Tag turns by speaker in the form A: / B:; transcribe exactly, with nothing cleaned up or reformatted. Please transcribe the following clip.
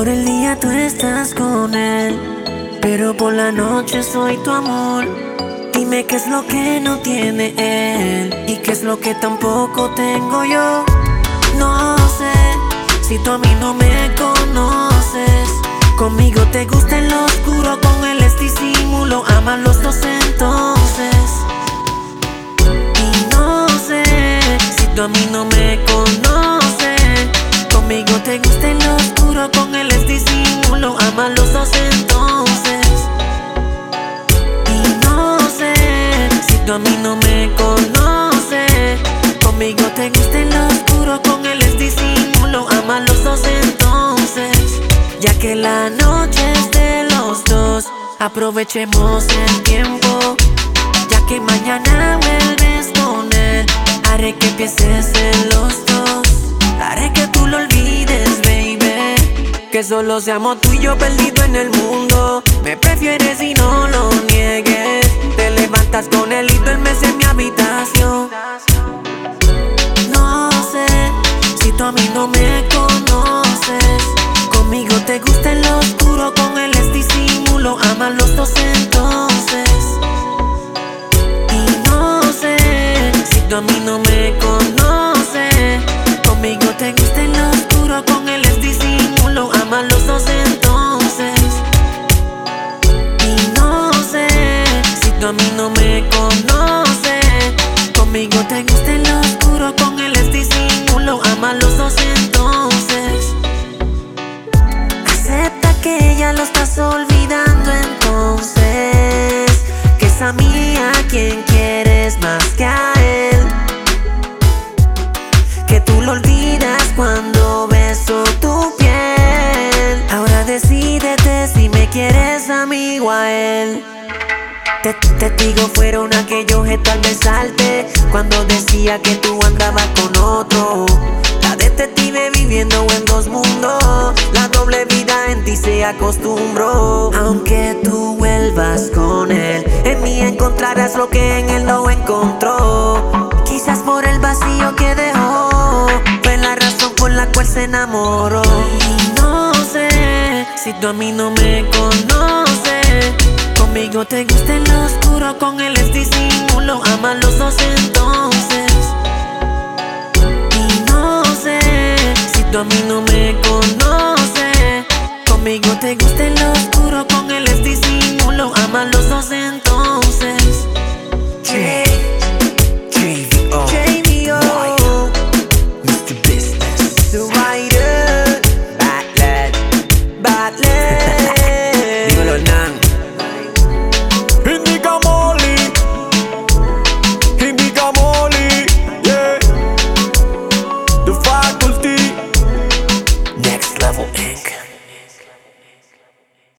A: Por el día tú estás con él, pero por la noche soy tu amor. Dime qué es lo que no tiene él y qué es lo que tampoco tengo yo. No sé si tú a mí no me conoces. Conmigo te gusta en lo oscuro, con él es disimulo. Aman los dos entonces. Y no sé si tú a mí no me conoces. Conmigo te gusta en lo oscuro, con él es disimulo. Aman los dos entonces. Y no sé si tú a mí no me conoces. Conmigo te gusta en lo oscuro, con él es disimulo. Aman los dos entonces. Ya que la noche es de los dos, aprovechemos el tiempo. Ya que mañana vuelves con él, haré que pienses en los dos. Haré que tú lo olvides, baby. Que solo seamos tú y yo perdido en el mundo. Me prefieres y no lo niegues. Te levantas con él y duermes en mi habitación. No sé si tú a mí no me conoces. Conmigo te gusta en lo oscuro, con él es disimulo. Aman los dos entonces. Y no sé si tú a mí no me conoces. Conmigo te gusta en lo oscuro, con él es disimulo. Aman los dos entonces. Y no sé si tú a mí no me conoces. Conmigo te gusta en lo oscuro, con él es disimulo. Aman los dos entonces. Acepta que ya lo estás olvidando entonces. Que es a mí a quien quieres más que a él. Que tú lo olvidas cuando beso tu piel. Ahora decídete si me quieres a mí o a él. Te, testigo fueron aquellos que tal vez salte cuando decía que tú andabas con otro. La detective viviendo en dos mundos. La doble vida en ti se acostumbró. Aunque tú vuelvas con él, en mí encontrarás lo que en él no encontró. Quizás por el vacío que dejó fue la razón por la cual se enamoró. Y no sé si tú a mí no me conoces. Conmigo te gusta en lo oscuro, con él es disimulo. Aman los dos entonces. Y no sé si tú a mí no me conoces. Conmigo te gusta en lo oscuro,